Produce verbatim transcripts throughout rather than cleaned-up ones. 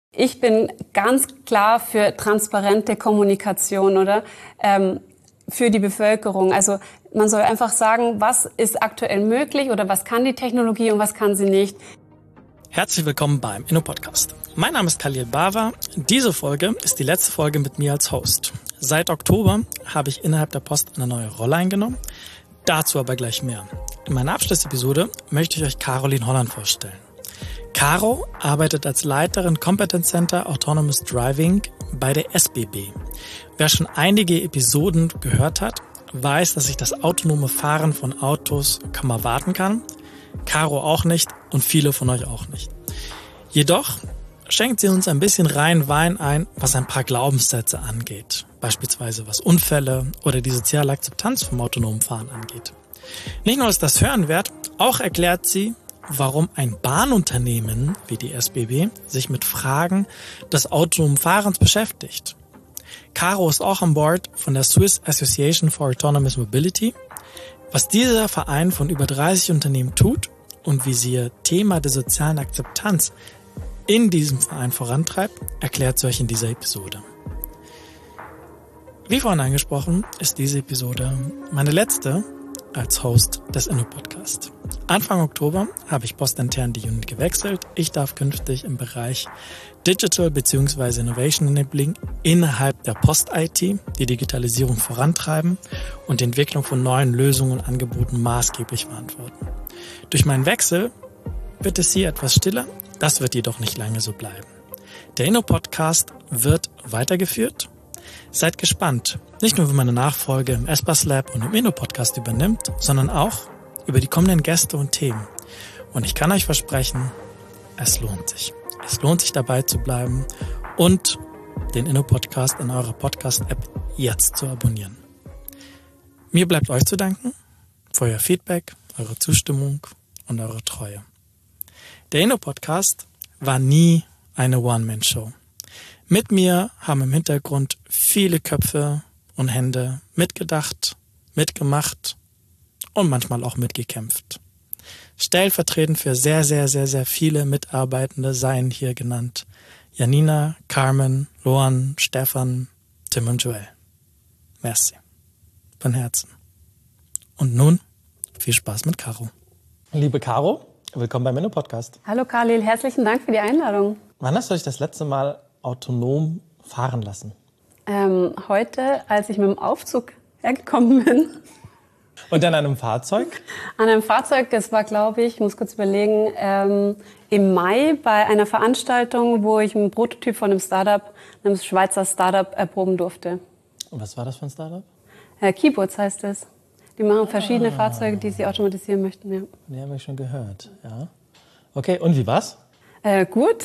Ich bin ganz klar für transparente Kommunikation, oder? Ähm, für die Bevölkerung. Also man soll einfach sagen, was ist aktuell möglich oder was kann die Technologie und was kann sie nicht. Herzlich willkommen beim InnoPodcast. Mein Name ist Khalil Bawa. Diese Folge ist die letzte Folge mit mir als Host. Seit Oktober habe ich innerhalb der Post eine neue Rolle eingenommen. Dazu aber gleich mehr. In meiner Abschlussepisode möchte ich euch Caroline Holland vorstellen. Caro arbeitet als Leiterin Competence Center Autonomous Driving bei der S B B. Wer schon einige Episoden gehört hat, weiß, dass ich das autonome Fahren von Autos kaum erwarten kann. Caro auch nicht und viele von euch auch nicht. Jedoch schenkt sie uns ein bisschen reinen Wein ein, was ein paar Glaubenssätze angeht. Beispielsweise was Unfälle oder die soziale Akzeptanz vom autonomen Fahren angeht. Nicht nur ist das hörenswert, auch erklärt sie, warum ein Bahnunternehmen wie die S B B sich mit Fragen des autonomen Fahrens beschäftigt. Caro ist auch an Bord von der Swiss Association for Autonomous Mobility. Was dieser Verein von über dreißig Unternehmen tut und wie sie ihr Thema der sozialen Akzeptanz in diesem Verein vorantreibt, erklärt sie euch in dieser Episode. Wie vorhin angesprochen, ist diese Episode meine letzte als Host des InnoPodcast. Anfang Oktober habe ich postintern die Unit gewechselt. Ich darf künftig im Bereich Digital bzw. Innovation Enabling innerhalb der Post-I T die Digitalisierung vorantreiben und die Entwicklung von neuen Lösungen und Angeboten maßgeblich verantworten. Durch meinen Wechsel wird es hier etwas stiller, das wird jedoch nicht lange so bleiben. Der InnoPodcast wird weitergeführt. Seid gespannt, nicht nur wie meine Nachfolge im Espas Lab und im InnoPodcast übernimmt, sondern auch über die kommenden Gäste und Themen. Und ich kann euch versprechen, es lohnt sich. Es lohnt sich dabei zu bleiben und den InnoPodcast in eurer Podcast-App jetzt zu abonnieren. Mir bleibt euch zu danken für euer Feedback, eure Zustimmung und eure Treue. Der InnoPodcast war nie eine One-Man-Show. Mit mir haben im Hintergrund viele Köpfe und Hände mitgedacht, mitgemacht und manchmal auch mitgekämpft. Stellvertretend für sehr, sehr, sehr, sehr viele Mitarbeitende seien hier genannt Janina, Carmen, Loan, Stefan, Tim und Joel. Merci. Von Herzen. Und nun viel Spaß mit Caro. Liebe Caro, willkommen beim InnoPodcast. Hallo Khalil, herzlichen Dank für die Einladung. Wann hast du dich das letzte Mal autonom fahren lassen? Ähm, heute, als ich mit dem Aufzug hergekommen bin. Und an einem Fahrzeug? An einem Fahrzeug, das war, glaube ich, ich muss kurz überlegen, ähm, im Mai bei einer Veranstaltung, wo ich einen Prototyp von einem Startup, einem Schweizer Startup, erproben durfte. Und was war das für ein Startup? Äh, Keyboards heißt es. Die machen verschiedene ah. Fahrzeuge, die sie automatisieren möchten. Ja. Die habe ich schon gehört, ja. Okay, und wie war's? Äh, gut.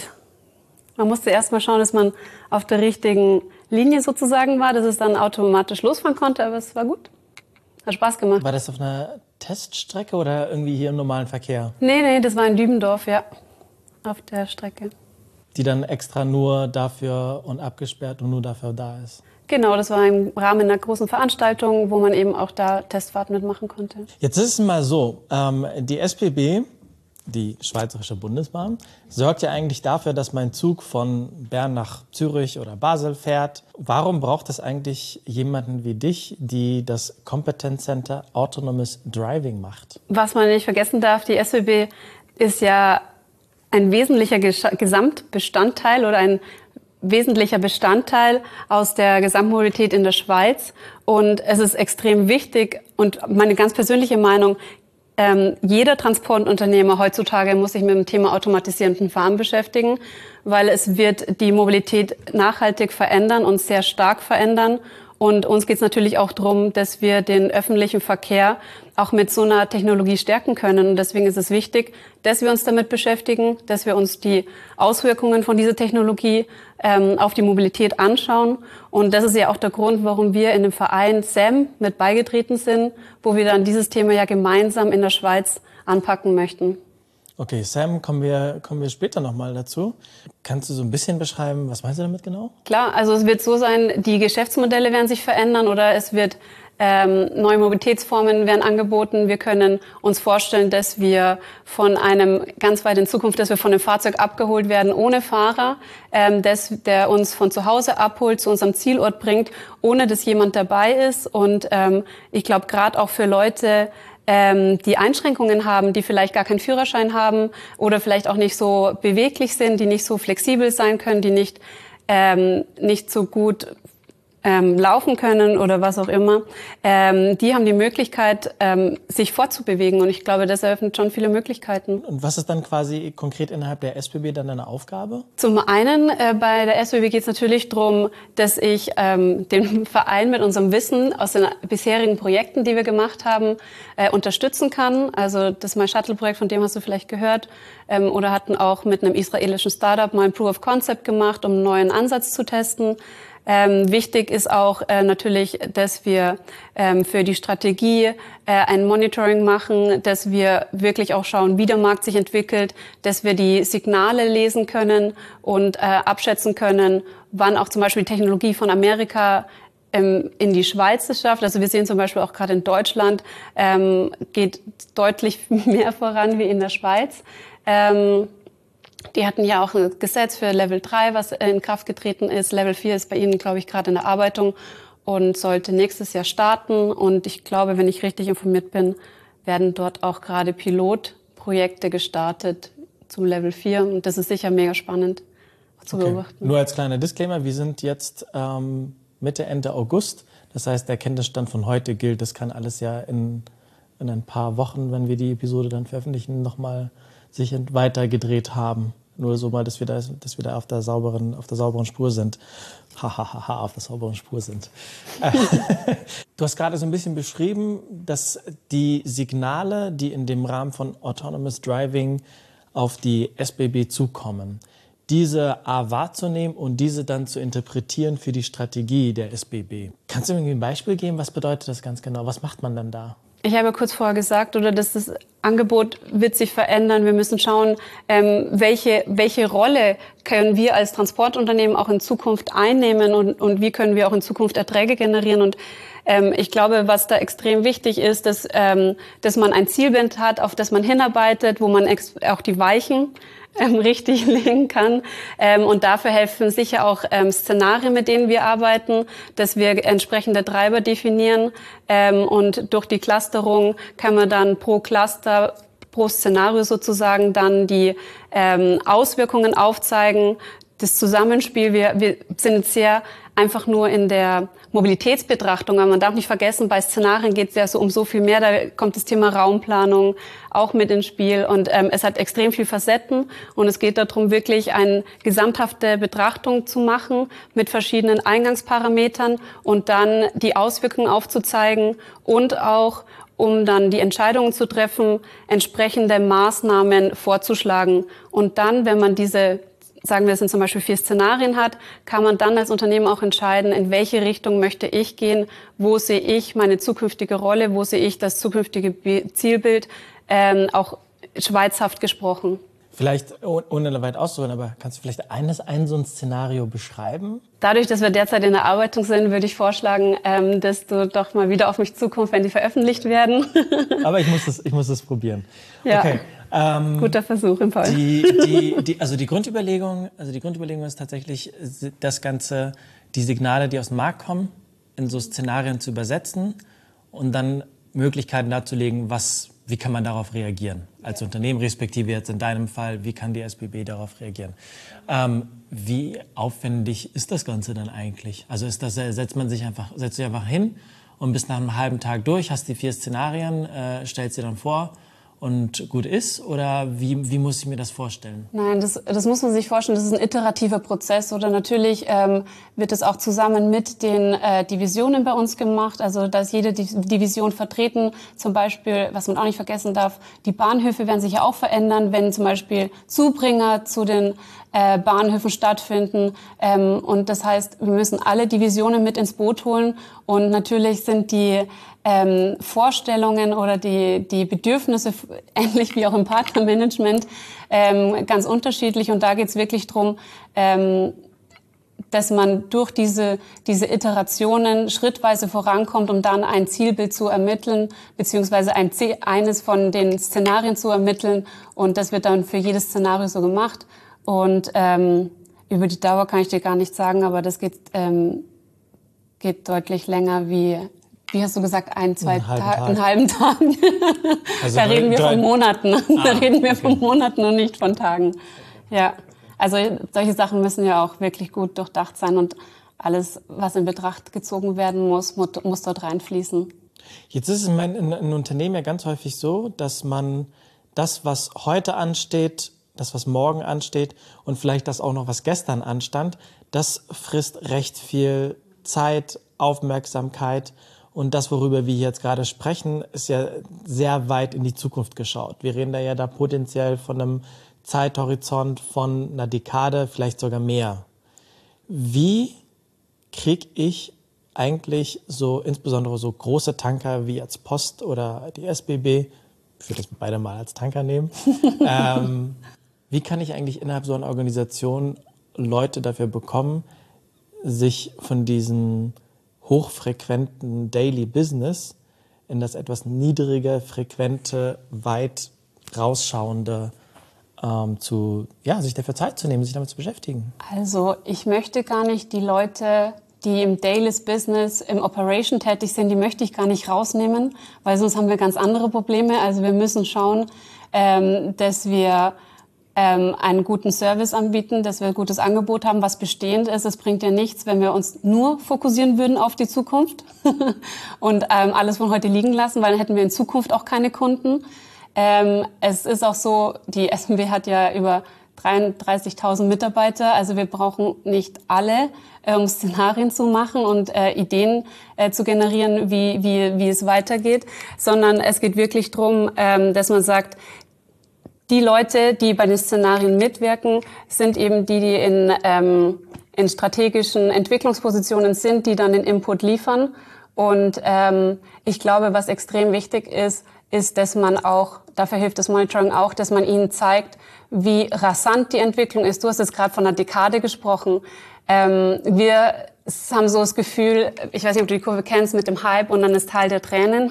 Man musste erst mal schauen, dass man auf der richtigen Linie sozusagen war, dass es dann automatisch losfahren konnte, aber es war gut. Hat Spaß gemacht. War das auf einer Teststrecke oder irgendwie hier im normalen Verkehr? Nee, nee, das war in Dübendorf, ja, auf der Strecke. Die dann extra nur dafür und abgesperrt und nur dafür da ist? Genau, das war im Rahmen einer großen Veranstaltung, wo man eben auch da Testfahrten mitmachen konnte. Jetzt ist es mal so, ähm, die S B B, die Schweizerische Bundesbahn, sorgt ja eigentlich dafür, dass mein Zug von Bern nach Zürich oder Basel fährt. Warum braucht es eigentlich jemanden wie dich, die das Competence Center Autonomous Driving macht? Was man nicht vergessen darf, die S B B ist ja ein wesentlicher Gesamtbestandteil oder ein wesentlicher Bestandteil aus der Gesamtmobilität in der Schweiz. Und es ist extrem wichtig und meine ganz persönliche Meinung, Ähm, jeder Transportunternehmer heutzutage muss sich mit dem Thema automatisierenden Fahren beschäftigen, weil es wird die Mobilität nachhaltig verändern und sehr stark verändern. Und uns geht es natürlich auch darum, dass wir den öffentlichen Verkehr auch mit so einer Technologie stärken können. Und deswegen ist es wichtig, dass wir uns damit beschäftigen, dass wir uns die Auswirkungen von dieser Technologie ähm, auf die Mobilität anschauen. Und das ist ja auch der Grund, warum wir in dem Verein S A M mit beigetreten sind, wo wir dann dieses Thema ja gemeinsam in der Schweiz anpacken möchten. Okay, Sam, kommen wir, kommen wir später nochmal dazu. Kannst du so ein bisschen beschreiben, was meinst du damit genau? Klar, also es wird so sein, die Geschäftsmodelle werden sich verändern oder es wird Ähm, neue Mobilitätsformen werden angeboten. Wir können uns vorstellen, dass wir von einem, ganz weit in Zukunft, dass wir von einem Fahrzeug abgeholt werden ohne Fahrer, ähm, dass der uns von zu Hause abholt, zu unserem Zielort bringt, ohne dass jemand dabei ist. Und ähm, ich glaube, gerade auch für Leute, ähm, die Einschränkungen haben, die vielleicht gar keinen Führerschein haben oder vielleicht auch nicht so beweglich sind, die nicht so flexibel sein können, die nicht ähm, nicht so gut ähm, laufen können oder was auch immer, ähm, die haben die Möglichkeit, ähm, sich fortzubewegen. Und ich glaube, das eröffnet schon viele Möglichkeiten. Und was ist dann quasi konkret innerhalb der S B B dann deine Aufgabe? Zum einen äh, bei der S B B geht es natürlich darum, dass ich ähm, den Verein mit unserem Wissen aus den bisherigen Projekten, die wir gemacht haben, äh, unterstützen kann. Also das My Shuttle-Projekt, von dem hast du vielleicht gehört, ähm, oder hatten auch mit einem israelischen Startup mal ein Proof of Concept gemacht, um einen neuen Ansatz zu testen. Ähm, wichtig ist auch äh, natürlich, dass wir ähm, für die Strategie äh, ein Monitoring machen, dass wir wirklich auch schauen, wie der Markt sich entwickelt, dass wir die Signale lesen können und äh, abschätzen können, wann auch zum Beispiel die Technologie von Amerika ähm, in die Schweiz es schafft. Also wir sehen zum Beispiel auch gerade in Deutschland ähm, geht deutlich mehr voran wie in der Schweiz. Ähm, Die hatten ja auch ein Gesetz für Level drei, was in Kraft getreten ist. Level vier ist bei Ihnen, glaube ich, gerade in der Arbeitung und sollte nächstes Jahr starten. Und ich glaube, wenn ich richtig informiert bin, werden dort auch gerade Pilotprojekte gestartet zum Level vier. Und das ist sicher mega spannend zu okay. beobachten. Nur als kleiner Disclaimer, wir sind jetzt ähm, Mitte, Ende August. Das heißt, der Kenntnisstand von heute gilt. Das kann alles ja in, in ein paar Wochen, wenn wir die Episode dann veröffentlichen, nochmal sich weiter gedreht haben. Nur so mal, dass wir da, dass wir da auf der sauberen, auf der sauberen Spur sind. Ha, ha, ha, ha, auf der sauberen Spur sind. Du hast gerade so ein bisschen beschrieben, dass die Signale, die in dem Rahmen von Autonomous Driving auf die S B B zukommen, diese A wahrzunehmen und diese dann zu interpretieren für die Strategie der S B B. Kannst du mir ein Beispiel geben? Was bedeutet das ganz genau? Was macht man dann da? Ich habe kurz vorher gesagt, oder dass das Angebot wird sich verändern. Wir müssen schauen, ähm, welche welche Rolle können wir als Transportunternehmen auch in Zukunft einnehmen und, und wie können wir auch in Zukunft Erträge generieren. Und ähm, ich glaube, was da extrem wichtig ist, dass ähm, dass man ein Zielbild hat, auf das man hinarbeitet, wo man ex- auch die Weichen Ähm, richtig legen kann. Ähm, und dafür helfen sicher auch ähm, Szenarien, mit denen wir arbeiten, dass wir entsprechende Treiber definieren. Ähm, und durch die Clusterung kann man dann pro Cluster, pro Szenario sozusagen dann die ähm, Auswirkungen aufzeigen. Das Zusammenspiel, wir, wir sind sehr einfach nur in der Mobilitätsbetrachtung, aber man darf nicht vergessen, bei Szenarien geht es ja so um so viel mehr, da kommt das Thema Raumplanung auch mit ins Spiel und ähm, es hat extrem viel Facetten und es geht darum, wirklich eine gesamthafte Betrachtung zu machen mit verschiedenen Eingangsparametern und dann die Auswirkungen aufzuzeigen und auch um dann die Entscheidungen zu treffen, entsprechende Maßnahmen vorzuschlagen. Und dann, wenn man diese, sagen wir, es sind zum Beispiel vier Szenarien hat, kann man dann als Unternehmen auch entscheiden, in welche Richtung möchte ich gehen, wo sehe ich meine zukünftige Rolle, wo sehe ich das zukünftige Zielbild, ähm, auch schweizhaft gesprochen. Vielleicht, ohne weit auszuholen, aber kannst du vielleicht eines, ein so ein Szenario beschreiben? Dadurch, dass wir derzeit in der Arbeitung sind, würde ich vorschlagen, ähm, dass du doch mal wieder auf mich zukommst, wenn die veröffentlicht werden. Aber ich muss das, ich muss das probieren. Ja. Okay. Ähm, Guter Versuch im Fall. Die, die, die, also die Grundüberlegung, also die Grundüberlegung ist tatsächlich, das Ganze, die Signale, die aus dem Markt kommen, in so Szenarien zu übersetzen und dann Möglichkeiten darzulegen, was, wie kann man darauf reagieren als Unternehmen, respektive jetzt in deinem Fall, wie kann die S B B darauf reagieren? Ähm, wie aufwendig ist das Ganze dann eigentlich? Also ist das, setzt man sich einfach, setzt sich einfach hin und bist nach einem halben Tag durch, hast die vier Szenarien, äh, stellst dir dann vor und gut ist? Oder wie, wie muss ich mir das vorstellen? Nein, das, das muss man sich vorstellen. Das ist ein iterativer Prozess. Oder natürlich ähm, wird es auch zusammen mit den äh, Divisionen bei uns gemacht. Also da ist jede Division vertreten. Zum Beispiel, was man auch nicht vergessen darf, die Bahnhöfe werden sich ja auch verändern, wenn zum Beispiel Zubringer zu den äh, Bahnhöfen stattfinden. Ähm, und das heißt, wir müssen alle Divisionen mit ins Boot holen. Und natürlich sind die ähm, Vorstellungen oder die, die Bedürfnisse, ähnlich wie auch im Partnermanagement, ähm, ganz unterschiedlich. Und da geht es wirklich drum, ähm, dass man durch diese, diese Iterationen schrittweise vorankommt, um dann ein Zielbild zu ermitteln, beziehungsweise ein, eines von den Szenarien zu ermitteln. Und das wird dann für jedes Szenario so gemacht. Und ähm, über die Dauer kann ich dir gar nicht sagen, aber das geht, ähm, geht deutlich länger wie, wie hast du gesagt, ein, zwei Tage, einen halben Tag. Also da reden wir von Monaten. Ah, da reden wir okay. von Monaten und nicht von Tagen. Ja. Also solche Sachen müssen ja auch wirklich gut durchdacht sein und alles, was in Betracht gezogen werden muss, muss dort reinfließen. Jetzt ist es in, in, in Unternehmen ja ganz häufig so, dass man das, was heute ansteht, das, was morgen ansteht und vielleicht das auch noch, was gestern anstand, das frisst recht viel Zeit, Aufmerksamkeit. Und das, worüber wir jetzt gerade sprechen, ist ja sehr weit in die Zukunft geschaut. Wir reden da ja da potenziell von einem Zeithorizont von einer Dekade, vielleicht sogar mehr. Wie kriege ich eigentlich so, insbesondere so große Tanker wie als Post oder die S B B, ich würde das beide mal als Tanker nehmen, ähm, wie kann ich eigentlich innerhalb so einer Organisation Leute dafür bekommen, sich von diesen hochfrequenten Daily Business in das etwas niedrige, frequente, weit rausschauende ähm, zu, ja, sich dafür Zeit zu nehmen, sich damit zu beschäftigen? Also ich möchte gar nicht die Leute, die im Daily Business, im Operation tätig sind, die möchte ich gar nicht rausnehmen, weil sonst haben wir ganz andere Probleme. Also wir müssen schauen, ähm, dass wir ähm, einen guten Service anbieten, dass wir ein gutes Angebot haben, was bestehend ist. Es bringt ja nichts, wenn wir uns nur fokussieren würden auf die Zukunft und ähm, alles von heute liegen lassen, weil dann hätten wir in Zukunft auch keine Kunden. Ähm, es ist auch so, die S M B hat ja über dreiunddreißigtausend Mitarbeiter, also wir brauchen nicht alle, äh, um Szenarien zu machen und äh, Ideen äh, zu generieren, wie, wie, wie es weitergeht, sondern es geht wirklich darum, ähm, dass man sagt, die Leute, die bei den Szenarien mitwirken, sind eben die, die in, ähm, in strategischen Entwicklungspositionen sind, die dann den Input liefern. Und ähm, ich glaube, was extrem wichtig ist, ist, dass man auch, dafür hilft das Monitoring auch, dass man ihnen zeigt, wie rasant die Entwicklung ist. Du hast jetzt gerade von einer Dekade gesprochen. Ähm, wir haben so das Gefühl, ich weiß nicht, ob du die Kurve kennst, mit dem Hype und dann ist Tal der Tränen.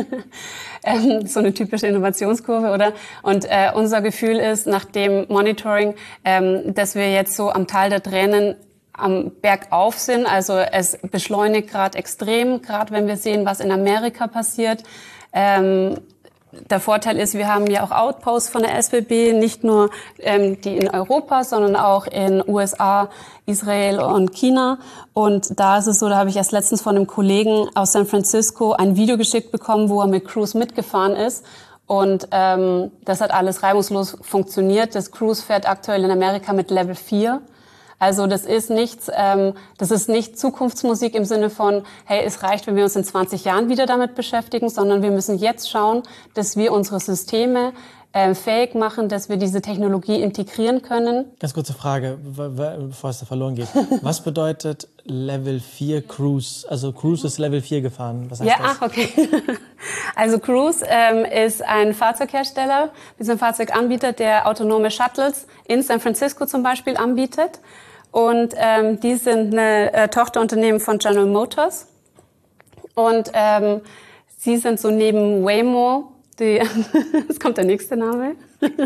ähm, so eine typische Innovationskurve, oder? Und äh, unser Gefühl ist nach dem Monitoring, ähm, dass wir jetzt so am Tal der Tränen am Bergauf sind. Also es beschleunigt gerade extrem, gerade wenn wir sehen, was in Amerika passiert. Ähm, Der Vorteil ist, wir haben ja auch Outposts von der S B B, nicht nur ähm, die in Europa, sondern auch in U S A, Israel und China. Und da ist es so, da habe ich erst letztens von einem Kollegen aus San Francisco ein Video geschickt bekommen, wo er mit Cruise mitgefahren ist. Und ähm, das hat alles reibungslos funktioniert. Das Cruise fährt aktuell in Amerika mit Level vier. Also das ist nichts, ähm, das ist nicht Zukunftsmusik im Sinne von, hey, es reicht, wenn wir uns in zwanzig Jahren wieder damit beschäftigen, sondern wir müssen jetzt schauen, dass wir unsere Systeme äh, fähig machen, dass wir diese Technologie integrieren können. Ganz kurze Frage, bevor es da verloren geht. Was bedeutet Level vier Cruise? Also Cruise ist Level vier gefahren. Was heißt ja, das? Ach, okay. Also Cruise ähm, ist ein Fahrzeughersteller, ist ein Fahrzeuganbieter, der autonome Shuttles in San Francisco zum Beispiel anbietet. Und ähm, die sind eine äh, Tochterunternehmen von General Motors. Und ähm, sie sind so neben Waymo, die, jetzt kommt der nächste Name,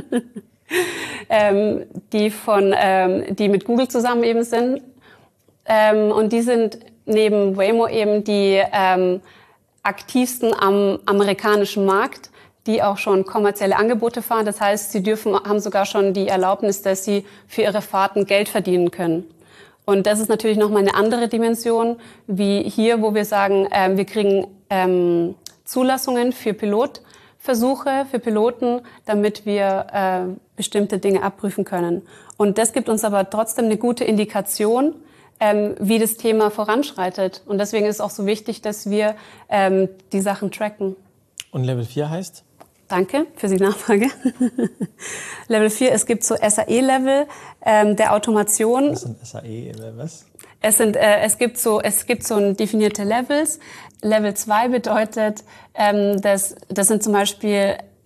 ähm, die von, ähm, die mit Google zusammen eben sind. Ähm, und die sind neben Waymo eben die ähm, aktivsten am amerikanischen Markt, die auch schon kommerzielle Angebote fahren. Das heißt, sie dürfen, haben sogar schon die Erlaubnis, dass sie für ihre Fahrten Geld verdienen können. Und das ist natürlich nochmal eine andere Dimension, wie hier, wo wir sagen, äh, wir kriegen ähm, Zulassungen für Pilotversuche, für Piloten, damit wir äh, bestimmte Dinge abprüfen können. Und das gibt uns aber trotzdem eine gute Indikation, ähm, wie das Thema voranschreitet. Und deswegen ist es auch so wichtig, dass wir ähm, die Sachen tracken. Und Level vier heißt? Danke für die Nachfrage. Level vier, es gibt so S A E-Level ähm, der Automation. Was sind S A E? Was? Es sind, äh, es gibt so, es gibt so ein definierte Levels. Level zwei bedeutet, ähm, dass, das sind zum Beispiel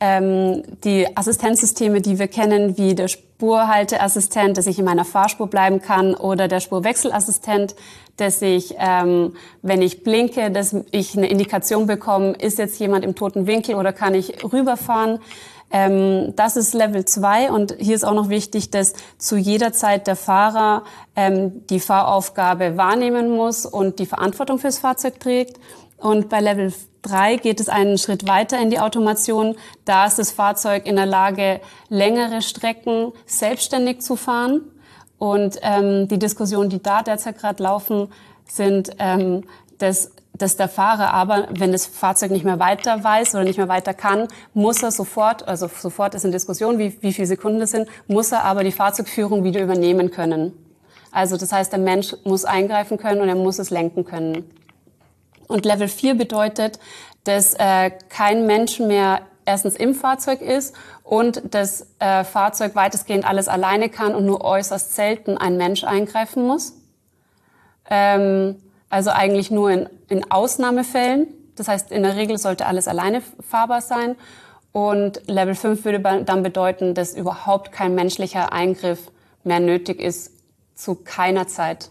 ähm, die Assistenzsysteme, die wir kennen, wie der Spurhalteassistent, dass ich in meiner Fahrspur bleiben kann, oder der Spurwechselassistent, dass ich, ähm, wenn ich blinke, dass ich eine Indikation bekomme, ist jetzt jemand im toten Winkel oder kann ich rüberfahren. Ähm, das ist Level zwei, und hier ist auch noch wichtig, dass zu jeder Zeit der Fahrer ähm, die Fahraufgabe wahrnehmen muss und die Verantwortung fürs Fahrzeug trägt. Und bei Level drei geht es einen Schritt weiter in die Automation. Da ist das Fahrzeug in der Lage, längere Strecken selbstständig zu fahren. Und ähm, die Diskussionen, die da derzeit gerade laufen, sind, ähm, dass, dass der Fahrer aber, wenn das Fahrzeug nicht mehr weiter weiß oder nicht mehr weiter kann, muss er sofort, also sofort ist in Diskussion, wie, wie viele Sekunden das sind, muss er aber die Fahrzeugführung wieder übernehmen können. Also das heißt, der Mensch muss eingreifen können und er muss es lenken können. Und Level vier bedeutet, dass äh, kein Mensch mehr erstens im Fahrzeug ist und das äh, Fahrzeug weitestgehend alles alleine kann und nur äußerst selten ein Mensch eingreifen muss. Ähm, also eigentlich nur in, in Ausnahmefällen. Das heißt, in der Regel sollte alles alleine fahrbar sein. Und Level fünf würde dann bedeuten, dass überhaupt kein menschlicher Eingriff mehr nötig ist, zu keiner Zeit.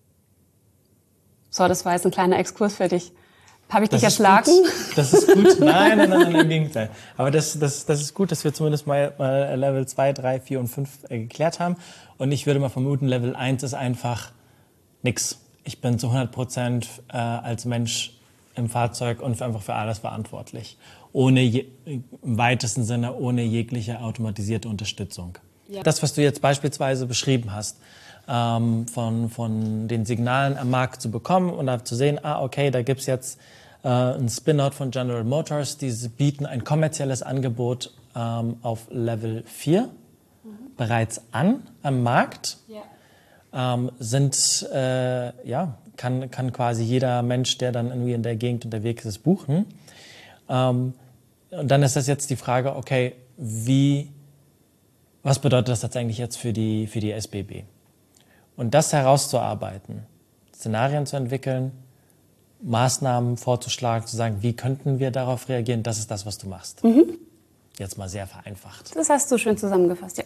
So, das war jetzt ein kleiner Exkurs für dich. Habe ich dich erschlagen? Das ist gut. Nein, nein, nein, nein, im Gegenteil. Aber das, das, das ist gut, dass wir zumindest mal, mal Level zwei, drei, vier und fünf äh, geklärt haben. Und ich würde mal vermuten, Level eins ist einfach nix. Ich bin zu hundert Prozent äh, als Mensch im Fahrzeug und einfach für alles verantwortlich. Ohne, je, im weitesten Sinne, ohne jegliche automatisierte Unterstützung. Ja. Das, was du jetzt beispielsweise beschrieben hast, ähm, von, von den Signalen am Markt zu bekommen und da zu sehen, ah, okay, da gibt's jetzt äh, ein Spin-out von General Motors, die bieten ein kommerzielles Angebot ähm, auf Level vier mhm. bereits an am Markt. Ja. Ähm, sind, äh, ja, kann, kann quasi jeder Mensch, der dann irgendwie in der Gegend unterwegs ist, buchen. Ähm, und dann ist das jetzt die Frage, okay, wie, was bedeutet das tatsächlich jetzt für die, für die S B B? Und das herauszuarbeiten, Szenarien zu entwickeln, Maßnahmen vorzuschlagen, zu sagen, wie könnten wir darauf reagieren, das ist das, was du machst. Mhm. Jetzt mal sehr vereinfacht. Das hast du schön zusammengefasst, ja.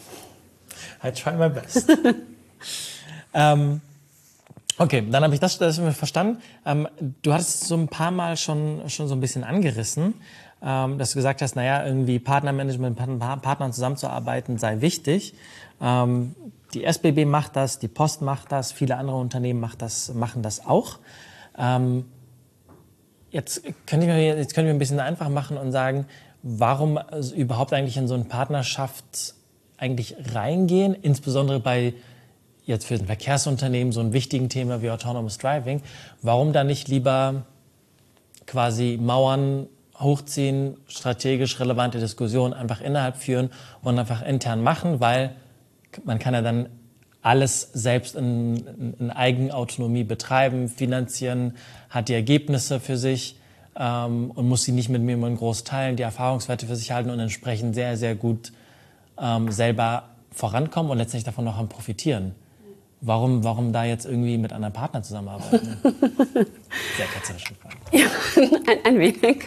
I try my best. ähm, okay, dann habe ich das, das verstanden. Ähm, du hattest so ein paar Mal schon, schon so ein bisschen angerissen, ähm, dass du gesagt hast, naja, irgendwie Partnermanagement, mit Partnern zusammenzuarbeiten sei wichtig. Ähm, die S B B macht das, die Post macht das, viele andere Unternehmen macht das, machen das auch. Ähm, jetzt, können wir, jetzt können wir ein bisschen einfach machen und sagen, warum also überhaupt eigentlich in so eine Partnerschaft eigentlich reingehen, insbesondere bei jetzt für ein Verkehrsunternehmen so ein wichtigen Thema wie Autonomous Driving. Warum da nicht lieber quasi Mauern hochziehen, strategisch relevante Diskussionen einfach innerhalb führen und einfach intern machen, weil man kann ja dann alles selbst in, in Eigenautonomie betreiben, finanzieren, hat die Ergebnisse für sich ähm, und muss sie nicht mit mir immer groß teilen, die Erfahrungswerte für sich halten und entsprechend sehr, sehr gut ähm, selber vorankommen und letztendlich davon noch am profitieren. Warum, warum da jetzt irgendwie mit anderen Partnern zusammenarbeiten? Sehr ketzerische Frage. Ja, ein, ein wenig.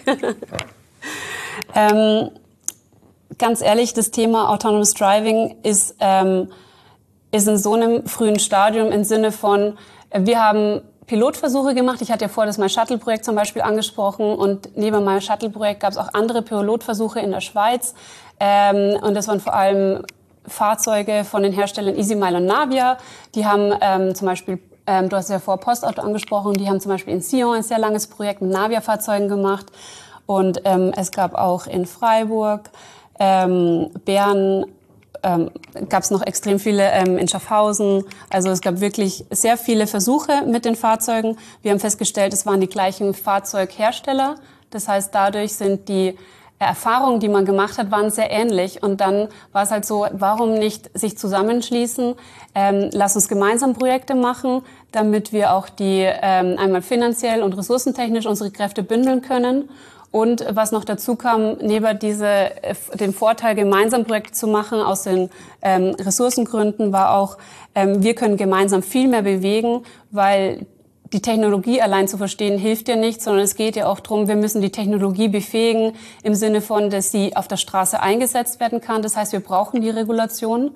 ähm, ganz ehrlich, das Thema Autonomous Driving ist, ähm, ist in so einem frühen Stadium im Sinne von, wir haben Pilotversuche gemacht. Ich hatte ja vorher das My-Shuttle-Projekt zum Beispiel angesprochen und neben dem My-Shuttle-Projekt gab es auch andere Pilotversuche in der Schweiz. Ähm, und das waren vor allem Fahrzeuge von den Herstellern EasyMile und Navia. Die haben ähm, zum Beispiel, ähm, du hast ja vor Postauto angesprochen, die haben zum Beispiel in Sion ein sehr langes Projekt mit Navia-Fahrzeugen gemacht. Und ähm, es gab auch in Freiburg, ähm, Bern, ähm, gab es noch extrem viele ähm, in Schaffhausen. Also es gab wirklich sehr viele Versuche mit den Fahrzeugen. Wir haben festgestellt, es waren die gleichen Fahrzeughersteller. Das heißt, dadurch sind die Erfahrungen, die man gemacht hat, waren sehr ähnlich. Und dann war es halt so, warum nicht sich zusammenschließen? Ähm, lass uns gemeinsam Projekte machen, damit wir auch die ähm, einmal finanziell und ressourcentechnisch unsere Kräfte bündeln können. Und was noch dazu kam, neben diese, äh, dem Vorteil, gemeinsam Projekte zu machen, aus den ähm, Ressourcengründen, war auch, ähm, wir können gemeinsam viel mehr bewegen, weil die Technologie allein zu verstehen hilft ja nicht, sondern es geht ja auch darum, wir müssen die Technologie befähigen im Sinne von, dass sie auf der Straße eingesetzt werden kann. Das heißt, wir brauchen die Regulation.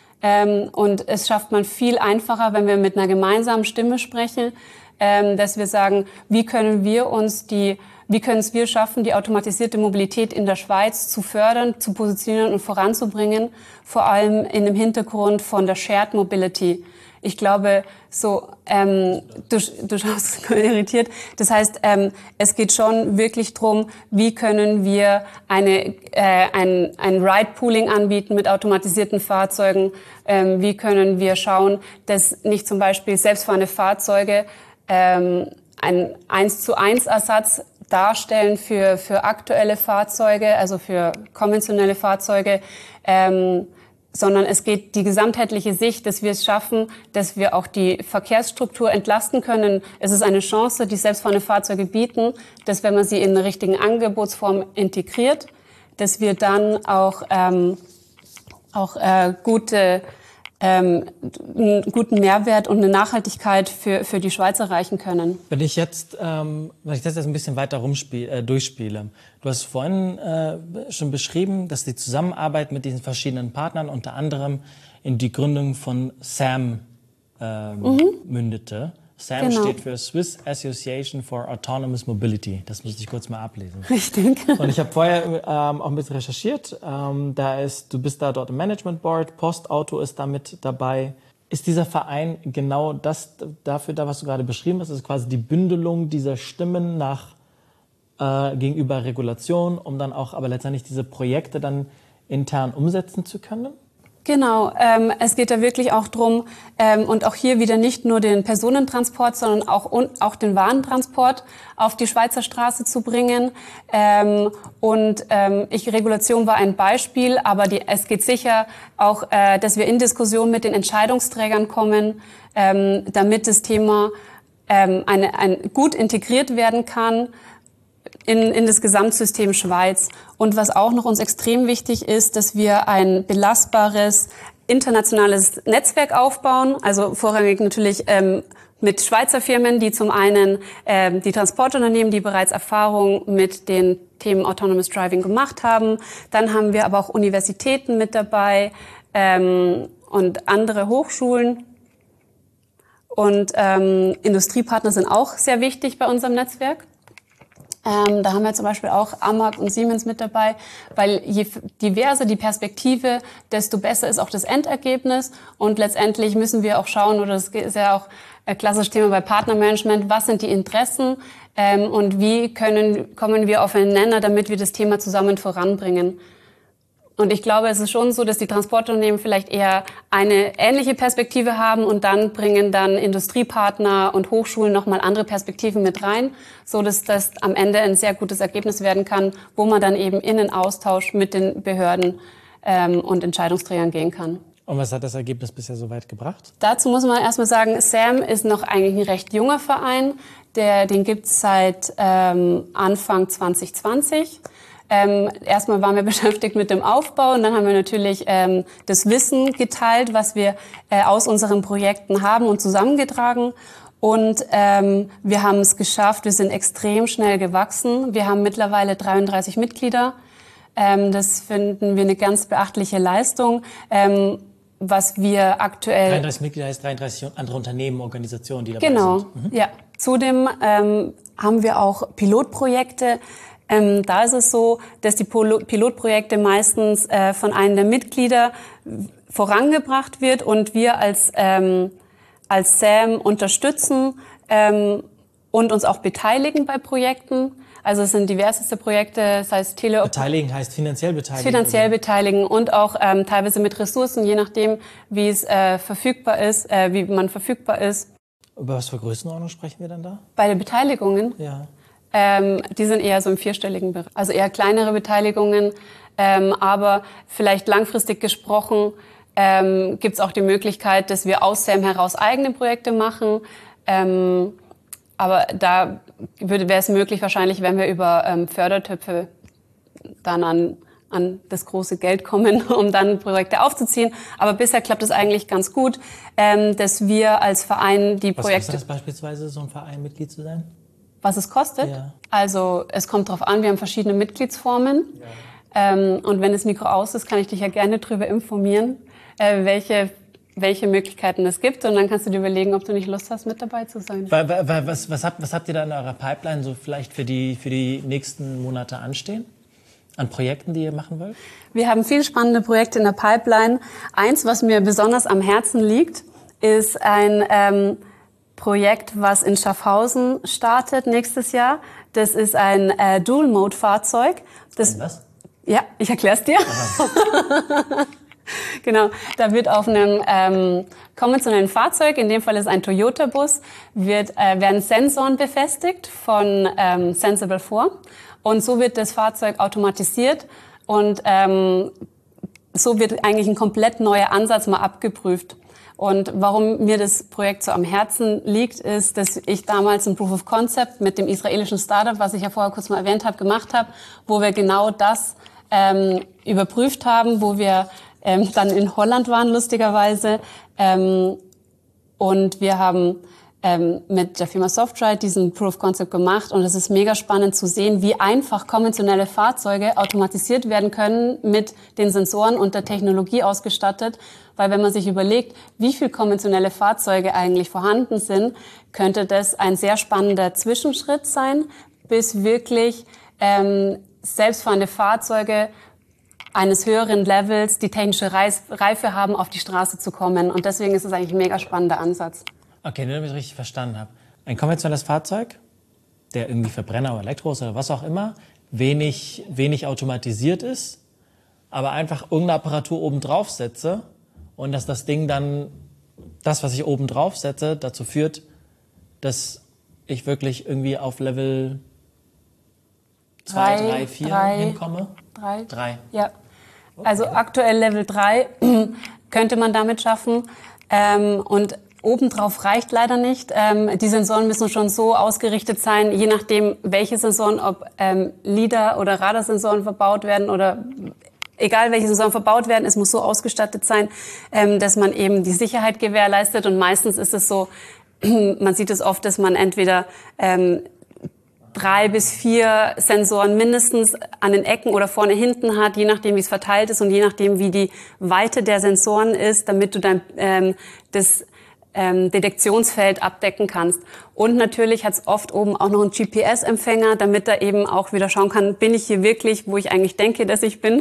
Ähm, und es schafft man viel einfacher, wenn wir mit einer gemeinsamen Stimme sprechen, ähm, dass wir sagen, wie können wir uns die, wie können es wir schaffen, die automatisierte Mobilität in der Schweiz zu fördern, zu positionieren und voranzubringen, vor allem in dem Hintergrund von der Shared Mobility. Ich glaube, so, ähm, du, du schaust irritiert. Das heißt, ähm, es geht schon wirklich drum, wie können wir eine, äh, ein, ein Ride-Pooling anbieten mit automatisierten Fahrzeugen? Ähm, wie können wir schauen, dass nicht zum Beispiel selbstfahrende Fahrzeuge ähm, ein eins zu eins Ersatz darstellen für, für aktuelle Fahrzeuge, also für konventionelle Fahrzeuge, ähm, sondern es geht die gesamtheitliche Sicht, dass wir es schaffen, dass wir auch die Verkehrsstruktur entlasten können. Es ist eine Chance, die selbstfahrende Fahrzeuge bieten, dass wenn man sie in der richtigen Angebotsform integriert, dass wir dann auch, ähm, auch äh, gute, ähm, einen guten Mehrwert und eine Nachhaltigkeit für, für die Schweiz erreichen können. Wenn ich jetzt, ähm, wenn ich das jetzt ein bisschen weiter rumspiel, äh, durchspiele, du hast vorhin äh, schon beschrieben, dass die Zusammenarbeit mit diesen verschiedenen Partnern unter anderem in die Gründung von S A M ähm, mhm. mündete. S A M genau. steht für Swiss Association for Autonomous Mobility. Das muss ich kurz mal ablesen. Richtig. Und ich habe vorher ähm, auch ein bisschen recherchiert. Ähm, da ist, du bist da dort im Management Board, Postauto ist da mit dabei. Ist dieser Verein genau das dafür da, was du gerade beschrieben hast? Das ist quasi die Bündelung dieser Stimmen nach äh, gegenüber Regulation, um dann auch aber letztendlich diese Projekte dann intern umsetzen zu können? Genau, ähm, es geht da wirklich auch drum ähm, und auch hier wieder nicht nur den Personentransport, sondern auch, und, auch den Warentransport auf die Schweizer Straße zu bringen. Ähm, und ähm, ich, Regulation war ein Beispiel, aber die, es geht sicher auch, äh, dass wir in Diskussion mit den Entscheidungsträgern kommen, ähm, damit das Thema ähm, eine, ein, gut integriert werden kann in, in das Gesamtsystem Schweiz. Und was auch noch uns extrem wichtig ist, dass wir ein belastbares internationales Netzwerk aufbauen. Also vorrangig natürlich ähm, mit Schweizer Firmen, die zum einen ähm, die Transportunternehmen, die bereits Erfahrung mit den Themen Autonomous Driving gemacht haben. Dann haben wir aber auch Universitäten mit dabei ähm, und andere Hochschulen. Und ähm, Industriepartner sind auch sehr wichtig bei unserem Netzwerk. Ähm, da haben wir zum Beispiel auch Amag und Siemens mit dabei, weil je diverser die Perspektive, desto besser ist auch das Endergebnis. Und letztendlich müssen wir auch schauen, oder das ist ja auch ein klassisches Thema bei Partnermanagement, was sind die Interessen ähm, und wie können, kommen wir auf einen Nenner, damit wir das Thema zusammen voranbringen. Und ich glaube, es ist schon so, dass die Transportunternehmen vielleicht eher eine ähnliche Perspektive haben und dann bringen dann Industriepartner und Hochschulen nochmal andere Perspektiven mit rein, so dass das am Ende ein sehr gutes Ergebnis werden kann, wo man dann eben in den Austausch mit den Behörden ähm, und Entscheidungsträgern gehen kann. Und was hat das Ergebnis bisher so weit gebracht? Dazu muss man erstmal sagen, S A M ist noch eigentlich ein recht junger Verein. Der, den gibt's seit ähm, Anfang zwanzig zwanzig. Ähm, erstmal waren wir beschäftigt mit dem Aufbau und dann haben wir natürlich ähm, das Wissen geteilt, was wir äh, aus unseren Projekten haben und zusammengetragen. Und ähm, wir haben es geschafft, wir sind extrem schnell gewachsen. Wir haben mittlerweile dreiunddreißig Mitglieder. Ähm, das finden wir eine ganz beachtliche Leistung. Ähm, was wir aktuell... dreiunddreißig Mitglieder heißt dreiunddreißig andere Unternehmen, Organisationen, die dabei genau, sind. Genau, mhm. ja. Zudem ähm, haben wir auch Pilotprojekte. Ähm, da ist es so, dass die Pilotprojekte meistens äh, von einem der Mitglieder vorangebracht wird und wir als, ähm, als S A M unterstützen ähm, und uns auch beteiligen bei Projekten. Also es sind diverseste Projekte, das heißt Tele... Beteiligen heißt finanziell beteiligen? Finanziell beteiligen und auch ähm, teilweise mit Ressourcen, je nachdem, wie es äh, verfügbar ist, äh, wie man verfügbar ist. Über was für Größenordnung sprechen wir dann da? Bei den Beteiligungen? Ja. Ähm, die sind eher so im vierstelligen Bereich, also eher kleinere Beteiligungen, ähm, aber vielleicht langfristig gesprochen ähm, gibt es auch die Möglichkeit, dass wir aus S A M heraus eigene Projekte machen, ähm, aber da wäre es möglich wahrscheinlich, wenn wir über ähm, Fördertöpfe dann an an das große Geld kommen, um dann Projekte aufzuziehen. Aber bisher klappt es eigentlich ganz gut, ähm, dass wir als Verein die Was Projekte... Was kostet das beispielsweise, so ein Verein Mitglied zu sein? Was es kostet? Ja. Also es kommt drauf an, wir haben verschiedene Mitgliedsformen. Ja. Ähm, und wenn das Mikro aus ist, kann ich dich ja gerne darüber informieren, äh, welche, welche Möglichkeiten es gibt. Und dann kannst du dir überlegen, ob du nicht Lust hast, mit dabei zu sein. Was, was, was, habt, was habt ihr da in eurer Pipeline so vielleicht für die, für die nächsten Monate anstehen? An Projekten, die ihr machen wollt? Wir haben viele spannende Projekte in der Pipeline. Eins, was mir besonders am Herzen liegt, ist ein ähm, Projekt, was in Schaffhausen startet nächstes Jahr. Das ist ein äh, Dual-Mode-Fahrzeug. Das, was? Ja, ich erkläre es dir. Genau, da wird auf einem ähm, konventionellen Fahrzeug, in dem Fall ist ein Toyota-Bus, wird, äh, werden Sensoren befestigt von ähm, Sensible vier. Und so wird das Fahrzeug automatisiert und ähm, so wird eigentlich ein komplett neuer Ansatz mal abgeprüft. Und warum mir das Projekt so am Herzen liegt, ist, dass ich damals ein Proof of Concept mit dem israelischen Startup, was ich ja vorher kurz mal erwähnt habe, gemacht habe, wo wir genau das ähm, überprüft haben, wo wir ähm, dann in Holland waren, lustigerweise. Ähm, und wir haben ähm, mit der Firma Softride diesen Proof of Concept gemacht. Und es ist mega spannend zu sehen, wie einfach konventionelle Fahrzeuge automatisiert werden können, mit den Sensoren und der Technologie ausgestattet. Weil wenn man sich überlegt, wie viel konventionelle Fahrzeuge eigentlich vorhanden sind, könnte das ein sehr spannender Zwischenschritt sein, bis wirklich ähm, selbstfahrende Fahrzeuge eines höheren Levels die technische Reife haben, auf die Straße zu kommen. Und deswegen ist es eigentlich ein mega spannender Ansatz. Okay, nur damit ich richtig verstanden habe. Ein konventionelles Fahrzeug, der irgendwie Verbrenner oder Elektro ist oder was auch immer, wenig, wenig automatisiert ist, aber einfach irgendeine Apparatur oben drauf setze und dass das Ding dann, das, was ich oben drauf setze, dazu führt, dass ich wirklich irgendwie auf Level zwei, drei, vier hinkomme? Drei. Drei. Ja. Okay. Also aktuell Level drei könnte man damit schaffen. Ähm, und obendrauf reicht leider nicht. Ähm, die Sensoren müssen schon so ausgerichtet sein, je nachdem, welche Sensoren, ob ähm, LiDAR- oder Radarsensoren verbaut werden oder egal welche Sensoren verbaut werden, es muss so ausgestattet sein, ähm, dass man eben die Sicherheit gewährleistet. Und meistens ist es so, man sieht es oft, dass man entweder ähm, drei bis vier Sensoren mindestens an den Ecken oder vorne hinten hat, je nachdem, wie es verteilt ist und je nachdem, wie die Weite der Sensoren ist, damit du dann ähm, das ähm, Detektionsfeld abdecken kannst. Und natürlich hat es oft oben auch noch einen G P S-Empfänger, damit er eben auch wieder schauen kann, bin ich hier wirklich, wo ich eigentlich denke, dass ich bin,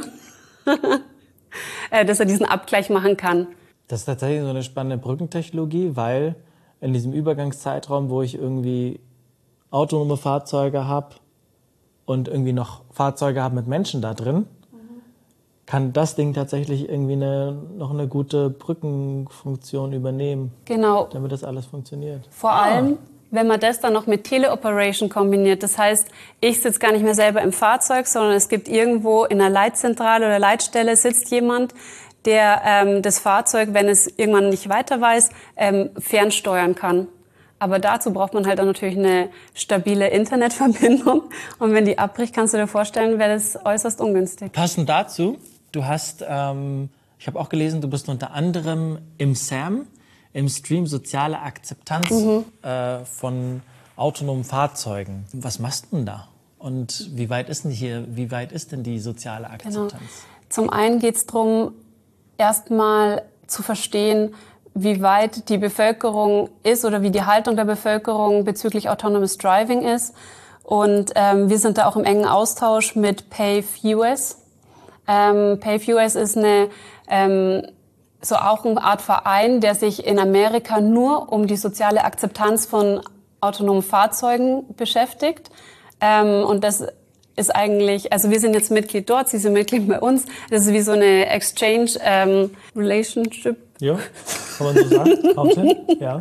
dass er diesen Abgleich machen kann. Das ist tatsächlich so eine spannende Brückentechnologie, weil in diesem Übergangszeitraum, wo ich irgendwie autonome Fahrzeuge habe und irgendwie noch Fahrzeuge habe mit Menschen da drin, mhm. kann das Ding tatsächlich irgendwie eine, noch eine gute Brückenfunktion übernehmen, genau. damit das alles funktioniert. Vor ah. allem, wenn man das dann noch mit Teleoperation kombiniert. Das heißt, ich sitze gar nicht mehr selber im Fahrzeug, sondern es gibt irgendwo in einer Leitzentrale oder Leitstelle sitzt jemand, der ähm, das Fahrzeug, wenn es irgendwann nicht weiter weiß, ähm, fernsteuern kann. Aber dazu braucht man halt auch natürlich eine stabile Internetverbindung. Und wenn die abbricht, kannst du dir vorstellen, wäre das äußerst ungünstig. Passend dazu, du hast, ähm, ich habe auch gelesen, du bist unter anderem im S A M, im Stream Soziale Akzeptanz mhm. äh, von autonomen Fahrzeugen. Was machst du denn da? Und wie weit ist denn hier, wie weit ist denn die soziale Akzeptanz? Genau. Zum einen geht es darum, erstmal zu verstehen, wie weit die Bevölkerung ist oder wie die Haltung der Bevölkerung bezüglich Autonomous Driving ist. Und ähm, wir sind da auch im engen Austausch mit Pave U S. Ähm, Pave U S ist eine, ähm, so auch eine Art Verein, der sich in Amerika nur um die soziale Akzeptanz von autonomen Fahrzeugen beschäftigt. Ähm, und das ist eigentlich, also wir sind jetzt Mitglied dort, Sie sind Mitglied bei uns. Das ist wie so eine Exchange ähm, Relationship. Ja, kann man so sagen. Hauptsächlich, ja.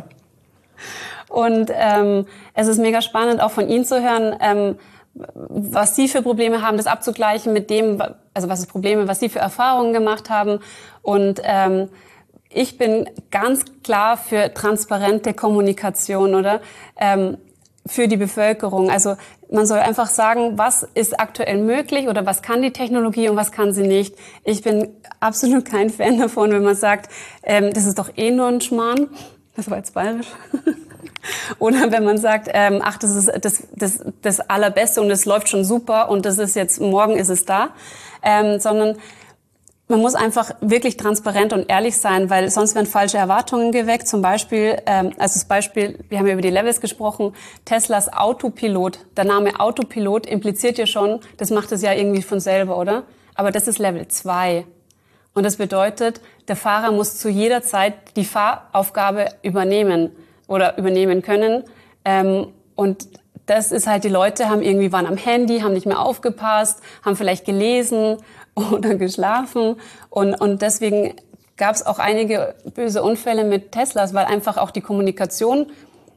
Und ähm, es ist mega spannend, auch von Ihnen zu hören, ähm, was Sie für Probleme haben, das abzugleichen mit dem, also was ist Probleme, was Sie für Erfahrungen gemacht haben. Und ähm, ich bin ganz klar für transparente Kommunikation, oder? Ähm, für die Bevölkerung. Also Man soll einfach sagen, was ist aktuell möglich oder was kann die Technologie und was kann sie nicht. Ich bin absolut kein Fan davon, wenn man sagt, ähm, das ist doch eh nur ein Schmarrn. Das war jetzt bayerisch. Oder wenn man sagt, ähm, ach, das ist das, das, das Allerbeste und es läuft schon super und das ist jetzt, morgen ist es da. Ähm, sondern man muss einfach wirklich transparent und ehrlich sein, weil sonst werden falsche Erwartungen geweckt. Zum Beispiel, ähm, also das Beispiel, wir haben ja über die Levels gesprochen, Teslas Autopilot. Der Name Autopilot impliziert ja schon, das macht es ja irgendwie von selber, oder? Aber das ist Level zwei. Und das bedeutet, der Fahrer muss zu jeder Zeit die Fahraufgabe übernehmen oder übernehmen können. Ähm, und das ist halt, die Leute haben irgendwie, waren am Handy, haben nicht mehr aufgepasst, haben vielleicht gelesen oder geschlafen. Und, und deswegen gab es auch einige böse Unfälle mit Teslas, weil einfach auch die Kommunikation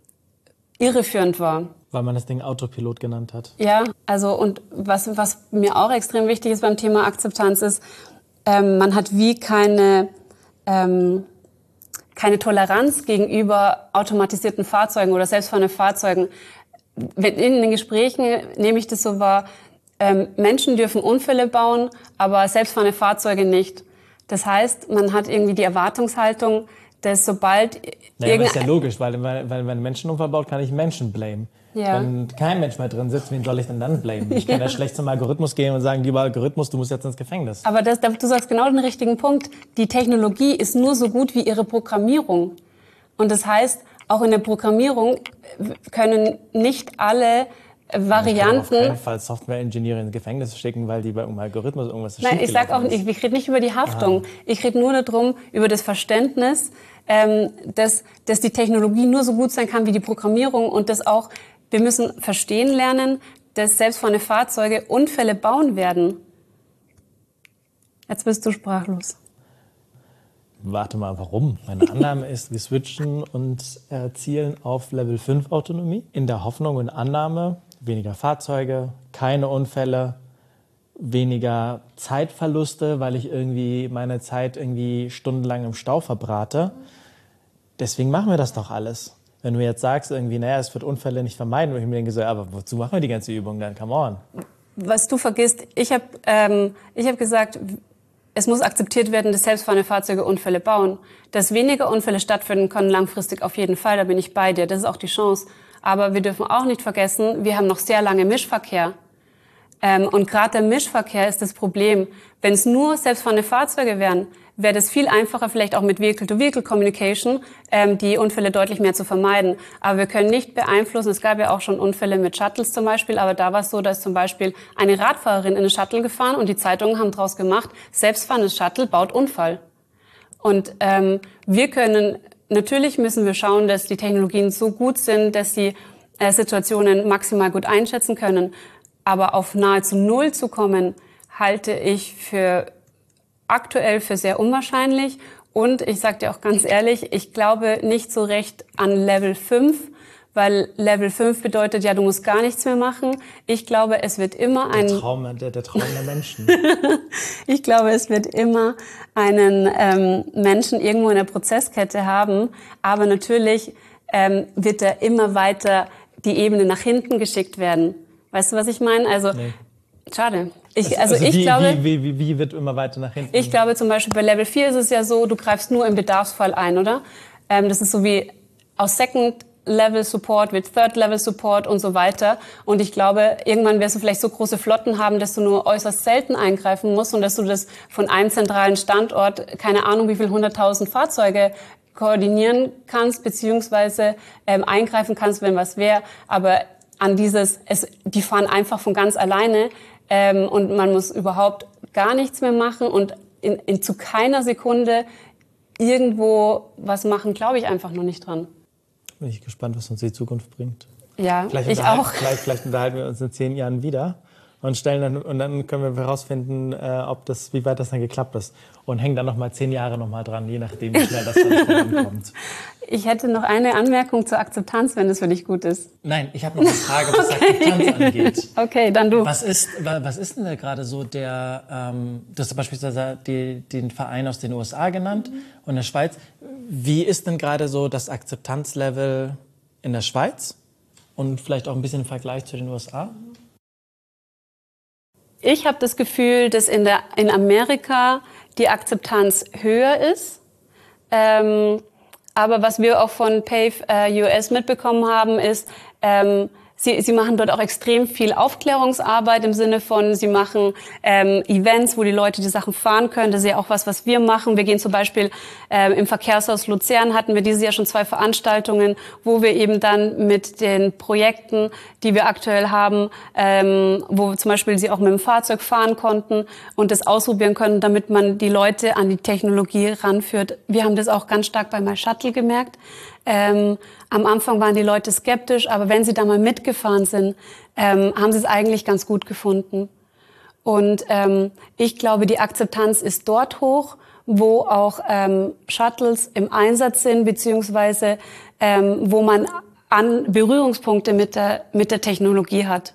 irreführend war. Weil man das Ding Autopilot genannt hat. Ja, also und was, was mir auch extrem wichtig ist beim Thema Akzeptanz ist, ähm, man hat wie keine, ähm, keine Toleranz gegenüber automatisierten Fahrzeugen oder selbstfahrenden Fahrzeugen. In den Gesprächen nehme ich das so wahr, ähm, Menschen dürfen Unfälle bauen, aber selbstfahrende Fahrzeuge nicht. Das heißt, man hat irgendwie die Erwartungshaltung, dass sobald... Naja, das ist ja logisch, weil, weil, weil wenn ein Mensch einen Unfall baut, kann ich Menschen blamen. Ja. Wenn kein Mensch mehr drin sitzt, wen soll ich denn dann blamen? Ich kann ja schlecht zum Algorithmus gehen und sagen, lieber Algorithmus, du musst jetzt ins Gefängnis. Aber das, du sagst genau den richtigen Punkt. Die Technologie ist nur so gut wie ihre Programmierung. Und das heißt, auch in der Programmierung können nicht alle Varianten... Ich kann auf keinen Fall Software-Ingenieure ins Gefängnis schicken, weil die bei einem Algorithmus irgendwas schief Nein, ich sag auch nicht, ich rede nicht über die Haftung. Ah. Ich rede nur darum, über das Verständnis, ähm, dass, dass die Technologie nur so gut sein kann wie die Programmierung und dass auch, wir müssen verstehen lernen, dass selbstfahrende Fahrzeuge Unfälle bauen werden. Jetzt bist du sprachlos. Warte mal, warum? Meine Annahme ist, wir switchen und äh, zielen auf Level fünf Autonomie in der Hoffnung und Annahme, weniger Fahrzeuge, keine Unfälle, weniger Zeitverluste, weil ich irgendwie meine Zeit irgendwie stundenlang im Stau verbrate. Deswegen machen wir das doch alles. Wenn du jetzt sagst, irgendwie, naja, es wird Unfälle nicht vermeiden, wo ich mir denke, so, ja, aber wozu machen wir die ganze Übung dann? Come on. Was du vergisst, ich habe ähm, ich hab gesagt, es muss akzeptiert werden, dass selbstfahrende Fahrzeuge Unfälle bauen. Dass weniger Unfälle stattfinden können langfristig auf jeden Fall, da bin ich bei dir, das ist auch die Chance. Aber wir dürfen auch nicht vergessen, wir haben noch sehr lange Mischverkehr. Ähm, und gerade der Mischverkehr ist das Problem. Wenn es nur selbstfahrende Fahrzeuge wären, wäre das viel einfacher, vielleicht auch mit Vehicle-to-Vehicle-Communication, ähm, die Unfälle deutlich mehr zu vermeiden. Aber wir können nicht beeinflussen, es gab ja auch schon Unfälle mit Shuttles zum Beispiel, aber da war es so, dass zum Beispiel eine Radfahrerin in einen Shuttle gefahren und die Zeitungen haben draus gemacht, selbstfahrendes Shuttle baut Unfall. Und ähm, wir können, natürlich müssen wir schauen, dass die Technologien so gut sind, dass sie äh, Situationen maximal gut einschätzen können. Aber auf nahezu Null zu kommen, halte ich für aktuell für sehr unwahrscheinlich. Und ich sage dir auch ganz ehrlich, ich glaube nicht so recht an Level fünf, weil Level fünf bedeutet, ja, du musst gar nichts mehr machen. Ich glaube, es wird immer ein... Der Traum der, der, Traum der Menschen. Ich glaube, es wird immer einen ähm, Menschen irgendwo in der Prozesskette haben. Aber natürlich ähm, wird er immer weiter die Ebene nach hinten geschickt werden. Weißt du, was ich meine? Also, nee. Schade. Ich, also, also ich wie, glaube, wie, wie, wie wird immer weiter nach hinten? Ich glaube zum Beispiel bei Level vier ist es ja so, du greifst nur im Bedarfsfall ein, oder? Ähm, das ist so wie aus Second Level Support wird Third Level Support und so weiter. Und ich glaube, irgendwann wirst du vielleicht so große Flotten haben, dass du nur äußerst selten eingreifen musst und dass du das von einem zentralen Standort, keine Ahnung wie viel hunderttausend Fahrzeuge koordinieren kannst, beziehungsweise ähm, eingreifen kannst, wenn was wäre. Aber an dieses, es, die fahren einfach von ganz alleine ähm, und man muss überhaupt gar nichts mehr machen und in, in zu keiner Sekunde irgendwo was machen, glaube ich einfach noch nicht dran. Bin ich gespannt, was uns die Zukunft bringt. Ja, vielleicht ich auch. Vielleicht, vielleicht unterhalten wir uns in zehn Jahren wieder und stellen dann und dann können wir herausfinden, äh, ob das, wie weit das dann geklappt ist und hängen dann noch mal zehn Jahre noch mal dran, je nachdem, wie schnell das dann vorankommt. Ich hätte noch eine Anmerkung zur Akzeptanz, wenn das für dich gut ist. Nein, ich habe noch eine Frage, was okay. Akzeptanz angeht. Okay, dann du. Was ist, was ist denn da gerade so der, ähm, du hast beispielsweise die, den Verein aus den U S A genannt mhm. und der Schweiz. Wie ist denn gerade so das Akzeptanzlevel in der Schweiz? und vielleicht auch ein bisschen im Vergleich zu den U S A? Ich habe das Gefühl, dass in, der, in Amerika die Akzeptanz höher ist. Ähm, aber was wir auch von Pave äh, U S mitbekommen haben, ist, ähm, Sie, sie machen dort auch extrem viel Aufklärungsarbeit im Sinne von, sie machen ähm, Events, wo die Leute die Sachen fahren können. Das ist ja auch was, was wir machen. Wir gehen zum Beispiel ähm, im Verkehrshaus Luzern, hatten wir dieses Jahr schon zwei Veranstaltungen, wo wir eben dann mit den Projekten, die wir aktuell haben, ähm, wo zum Beispiel sie auch mit dem Fahrzeug fahren konnten und das ausprobieren können, damit man die Leute an die Technologie ranführt. Wir haben das auch ganz stark bei MyShuttle gemerkt. Ähm, am Anfang waren die Leute skeptisch, aber wenn sie da mal mitgefahren sind, ähm, haben sie es eigentlich ganz gut gefunden. Und ähm, ich glaube, die Akzeptanz ist dort hoch, wo auch ähm, Shuttles im Einsatz sind, beziehungsweise ähm, wo man an Berührungspunkte mit der, mit der Technologie hat.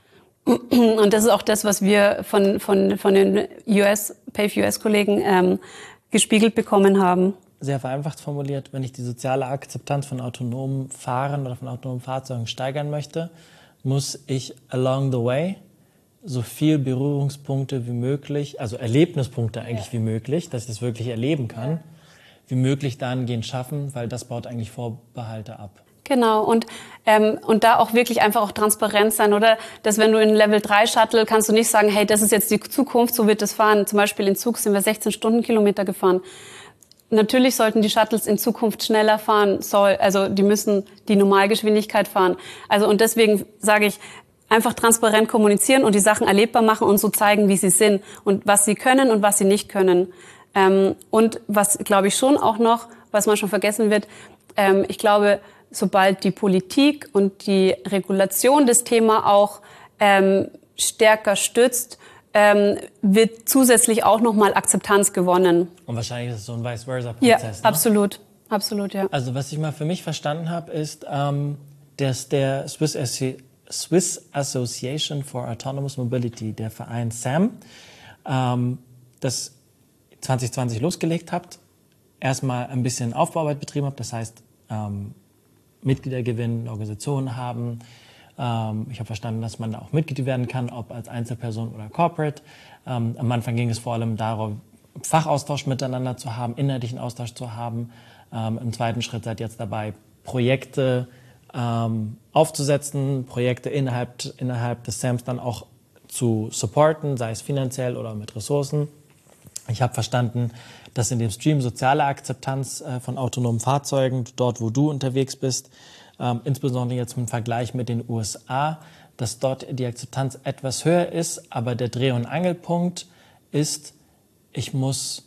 Und das ist auch das, was wir von, von, von den U S, Pave U S-Kollegen ähm, gespiegelt bekommen haben. Sehr vereinfacht formuliert, wenn ich die soziale Akzeptanz von autonomen Fahren oder von autonomen Fahrzeugen steigern möchte, muss ich along the way so viel Berührungspunkte wie möglich, also Erlebnispunkte eigentlich ja. wie möglich, dass ich das wirklich erleben kann, ja. wie möglich dahingehend schaffen, weil das baut eigentlich Vorbehalte ab. Genau, und, ähm, und da auch wirklich einfach auch transparent sein, oder? Dass wenn du in Level drei Shuttle kannst du nicht sagen, hey, das ist jetzt die Zukunft, so wird das fahren. Zum Beispiel in Zug sind wir sechzehn Stundenkilometer gefahren. Natürlich sollten die Shuttles in Zukunft schneller fahren, soll, also die müssen die Normalgeschwindigkeit fahren. Also und deswegen sage ich, einfach transparent kommunizieren und die Sachen erlebbar machen und so zeigen, wie sie sind und was sie können und was sie nicht können. Ähm, und was, glaube ich, schon auch noch, was man schon vergessen wird, ähm, ich glaube, sobald die Politik und die Regulation das Thema auch ähm, stärker stützt, Ähm, wird zusätzlich auch nochmal Akzeptanz gewonnen. Und wahrscheinlich ist es so ein Vice-versa-Prozess. Ja, ne? absolut. Absolut, ja. Also was ich mal für mich verstanden habe, ist, ähm, dass der Swiss, Assi- Swiss Association for Autonomous Mobility, der Verein S A M, ähm, das zwanzig zwanzig losgelegt hat, erstmal ein bisschen Aufbauarbeit betrieben hat, das heißt ähm, Mitglieder gewinnen, Organisationen haben. Ähm, ich habe verstanden, dass man da auch Mitglied werden kann, ob als Einzelperson oder Corporate. Ähm, am Anfang ging es vor allem darum, Fachaustausch miteinander zu haben, inhaltlichen Austausch zu haben. Ähm, Im zweiten Schritt seid ihr jetzt dabei, Projekte ähm, aufzusetzen, Projekte innerhalb, innerhalb des S A Ms dann auch zu supporten, sei es finanziell oder mit Ressourcen. Ich habe verstanden, dass in dem Stream soziale Akzeptanz äh, von autonomen Fahrzeugen, dort wo du unterwegs bist, ähm, insbesondere jetzt im Vergleich mit den U S A, dass dort die Akzeptanz etwas höher ist, aber der Dreh- und Angelpunkt ist, ich muss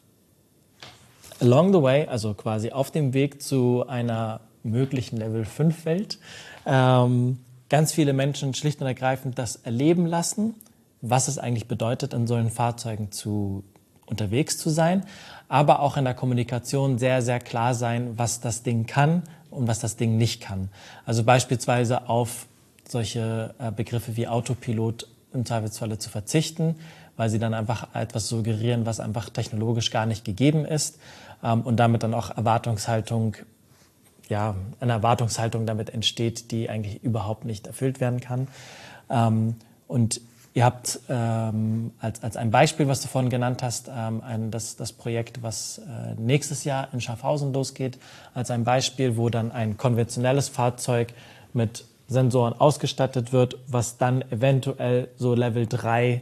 along the way, also quasi auf dem Weg zu einer möglichen Level fünf Welt, ähm, ganz viele Menschen schlicht und ergreifend das erleben lassen, was es eigentlich bedeutet, in solchen Fahrzeugen zu unterwegs zu sein, aber auch in der Kommunikation sehr, sehr klar sein, was das Ding kann und was das Ding nicht kann. Also beispielsweise auf solche äh, Begriffe wie Autopilot im Zweifelsfalle zu verzichten, weil sie dann einfach etwas suggerieren, was einfach technologisch gar nicht gegeben ist ähm, und damit dann auch Erwartungshaltung, ja, eine Erwartungshaltung damit entsteht, die eigentlich überhaupt nicht erfüllt werden kann. Ähm, und ihr habt ähm, als, als ein Beispiel, was du vorhin genannt hast, ähm, ein, das, das Projekt, was äh, nächstes Jahr in Schaffhausen losgeht, als ein Beispiel, wo dann ein konventionelles Fahrzeug mit Sensoren ausgestattet wird, was dann eventuell so Level drei,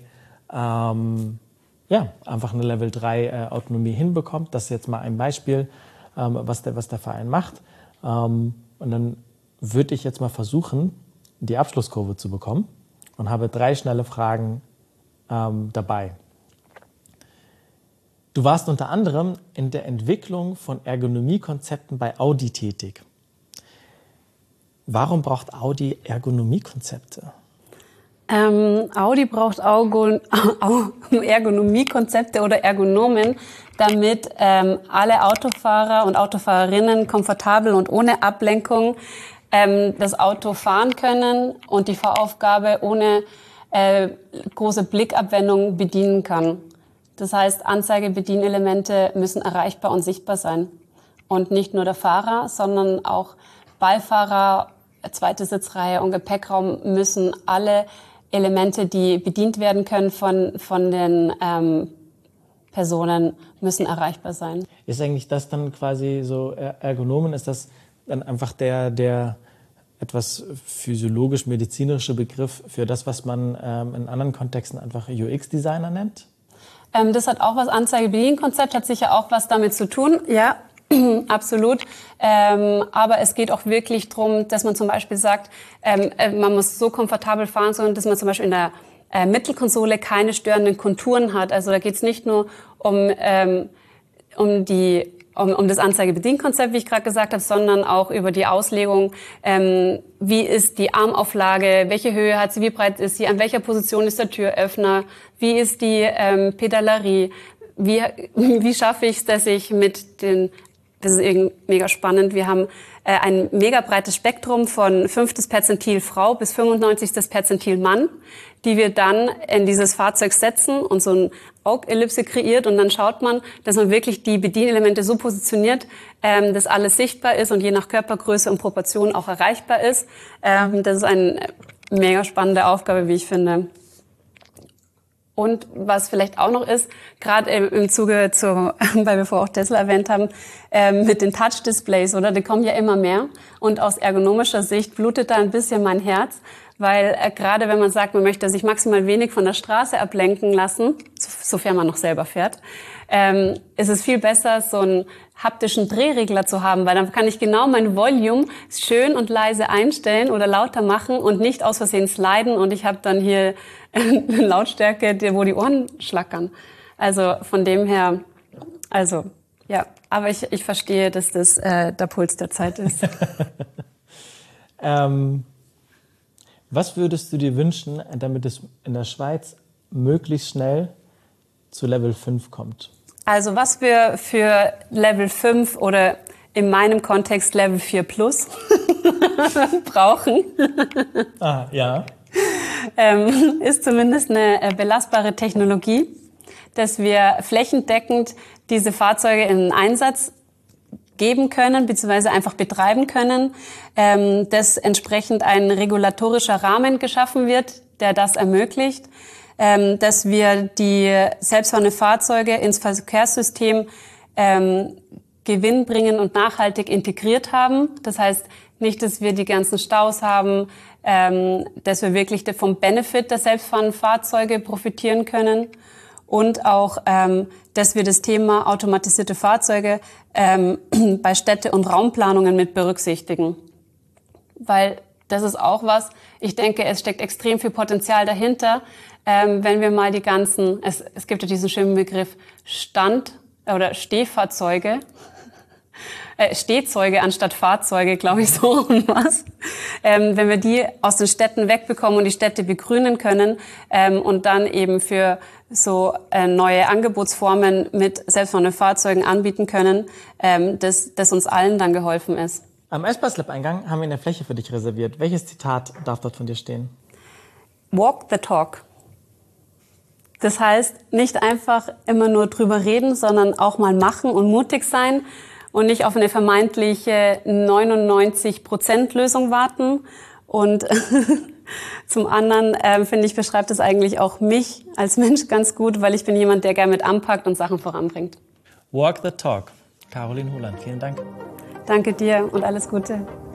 ähm, ja, einfach eine Level drei äh, Autonomie hinbekommt. Das ist jetzt mal ein Beispiel, ähm, was, der, was der Verein macht. Ähm, und dann würde ich jetzt mal versuchen, die Abschlusskurve zu bekommen. Und habe drei schnelle Fragen ähm, dabei. Du warst unter anderem in der Entwicklung von Ergonomiekonzepten bei Audi tätig. Warum braucht Audi Ergonomiekonzepte? Ähm, Audi braucht Ergonomiekonzepte oder Ergonomen, damit ähm, alle Autofahrer und Autofahrerinnen komfortabel und ohne Ablenkung das Auto fahren können und die Fahraufgabe ohne äh, große Blickabwendung bedienen kann. Das heißt, Anzeigebedienelemente müssen erreichbar und sichtbar sein. Und nicht nur der Fahrer, sondern auch Beifahrer, zweite Sitzreihe und Gepäckraum müssen alle Elemente, die bedient werden können von, von den ähm, Personen, müssen erreichbar sein. Ist eigentlich das dann quasi so ergonomen? Ist das dann einfach der, der etwas physiologisch-medizinische Begriff für das, was man ähm, in anderen Kontexten einfach U X-Designer nennt? Ähm, das hat auch was, Anzeige-Bedienkonzept hat sicher auch was damit zu tun, ja, absolut. Ähm, aber es geht auch wirklich darum, dass man zum Beispiel sagt, ähm, man muss so komfortabel fahren, sondern dass man zum Beispiel in der äh, Mittelkonsole keine störenden Konturen hat. Also da geht es nicht nur um, ähm, um die Um, um das Anzeige-Bedienkonzept, wie ich gerade gesagt habe, sondern auch über die Auslegung, ähm, wie ist die Armauflage, welche Höhe hat sie, wie breit ist sie, an welcher Position ist der Türöffner, wie ist die ähm, Pedalerie, wie, wie schaffe ich es, dass ich mit den, das ist irgendwie mega spannend, wir haben äh, ein mega breites Spektrum von fünftes Perzentil Frau bis fünfundneunzigstes Perzentil Mann, die wir dann in dieses Fahrzeug setzen und so ein Augellipse kreiert und dann schaut man, dass man wirklich die Bedienelemente so positioniert, ähm, dass alles sichtbar ist und je nach Körpergröße und Proportion auch erreichbar ist. Ähm, das ist eine mega spannende Aufgabe, wie ich finde. Und was vielleicht auch noch ist, gerade im, im Zuge zu, weil wir vorher auch Tesla erwähnt haben, ähm, mit den Touch-Displays, oder? Die kommen ja immer mehr. Und aus ergonomischer Sicht blutet da ein bisschen mein Herz, weil äh, gerade wenn man sagt, man möchte sich maximal wenig von der Straße ablenken lassen, so, sofern man noch selber fährt, ähm, ist es viel besser, so einen haptischen Drehregler zu haben, weil dann kann ich genau mein Volume schön und leise einstellen oder lauter machen und nicht aus Versehen sliden und ich habe dann hier eine Lautstärke, wo die Ohren schlackern. Also von dem her, also ja, aber ich, ich verstehe, dass das äh, der Puls der Zeit ist. ähm, was würdest du dir wünschen, damit es in der Schweiz möglichst schnell zu Level fünf kommt? Also was wir für Level fünf oder in meinem Kontext Level vier plus brauchen, ah, ja. ähm, ist zumindest eine äh, belastbare Technologie, dass wir flächendeckend diese Fahrzeuge in Einsatz geben können, beziehungsweise einfach betreiben können, ähm, dass entsprechend ein regulatorischer Rahmen geschaffen wird, der das ermöglicht, ähm, dass wir die selbstfahrenden Fahrzeuge ins Verkehrssystem ähm, gewinnbringend und nachhaltig integriert haben. Das heißt nicht, dass wir die ganzen Staus haben, ähm, dass wir wirklich vom Benefit der selbstfahrenden Fahrzeuge profitieren können und auch, ähm, dass wir das Thema automatisierte Fahrzeuge ähm, bei Städte- und Raumplanungen mit berücksichtigen. Weil das ist auch was, ich denke, es steckt extrem viel Potenzial dahinter, ähm, wenn wir mal die ganzen, es, es gibt ja diesen schönen Begriff Stand- oder Stehfahrzeuge, äh, Stehzeuge anstatt Fahrzeuge, glaube ich, so und was. Ähm, wenn wir die aus den Städten wegbekommen und die Städte begrünen können ähm, und dann eben für so äh, neue Angebotsformen mit selbstfahrenden Fahrzeugen anbieten können, ähm, dass, dass uns allen dann geholfen ist. Am S-Bus-Lab-Eingang haben wir eine Fläche für dich reserviert. Welches Zitat darf dort von dir stehen? Walk the talk. Das heißt, nicht einfach immer nur drüber reden, sondern auch mal machen und mutig sein und nicht auf eine vermeintliche neunundneunzig Prozent Lösung warten. Und zum anderen, äh, finde ich, beschreibt es eigentlich auch mich als Mensch ganz gut, weil ich bin jemand, der gerne mit anpackt und Sachen voranbringt. Walk the talk. Caroline Hohland, vielen Dank. Danke dir und alles Gute.